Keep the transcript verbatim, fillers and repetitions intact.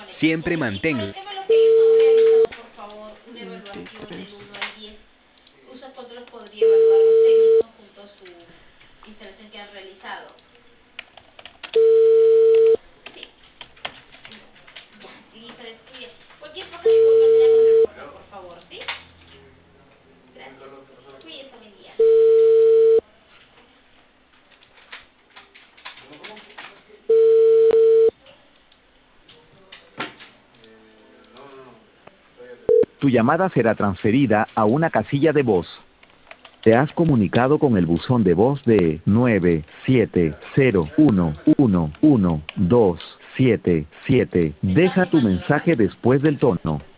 Siempre mantenga. Cuénteme lo que hizo realizado, por favor, una evaluación del uno al diez. Usa Control podría evaluar los técnicos junto a su instalación que han realizado. Sí. Ya, listo, descuide. Cualquier cosa me vuelve a tener un reporte, por favor, ¿sí? Gracias. Cuídese, buen día. Tu llamada será transferida a una casilla de voz. Te has comunicado con el buzón de voz de nueve siete cero uno uno uno dos siete siete. Deja tu mensaje después del tono.